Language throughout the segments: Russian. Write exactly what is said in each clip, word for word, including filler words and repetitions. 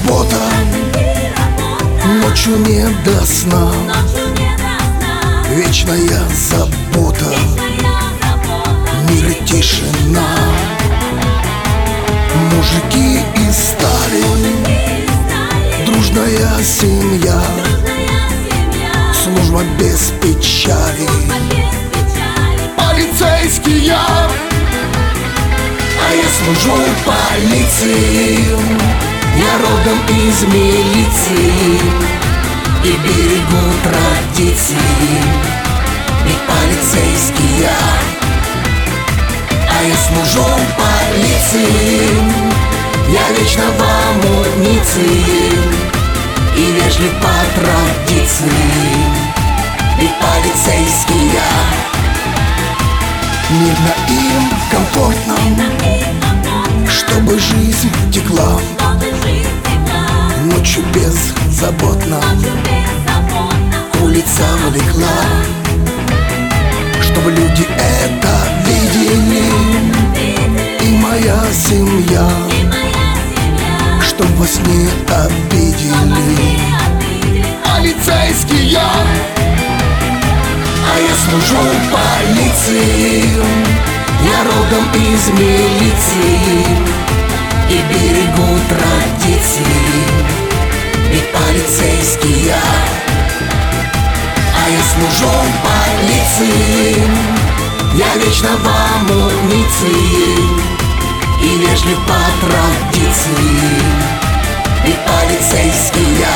работа, ночью не до сна, вечная забота, мир и тишина. Мужики из стали, дружная семья, служба без печали, полицейские. А я служу в полиции, я родом из милиции и берегу традиции, ведь полицейский я. А я служу в полиции, я вечно в амуниции и вежлив по традиции, ведь полицейский я. Мирно им, комфортно, чтобы жизнь текла, ночью беззаботно улица влекла, чтобы люди это видели, и моя семья, чтоб во сне обидели полицейский я. А я служу в полиции, я родом из милиции и берегу традиции, ведь полицейский я. А я служу в полиции, я вечно в амуниции и вежлив по традиции, ведь полицейский я.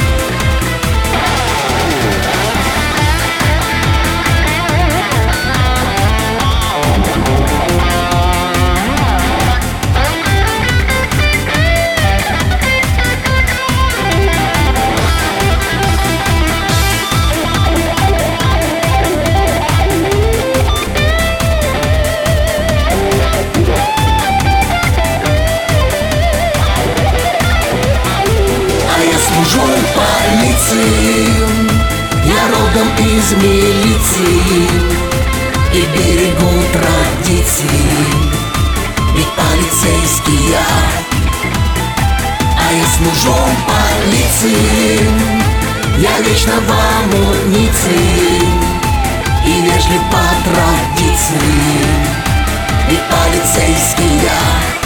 Служу в полиции, я родом из милиции и берегу традиции, ведь полицейский я. А я служу в полиции, я вечно в амуниции и вежлив по традиции, ведь полицейский я.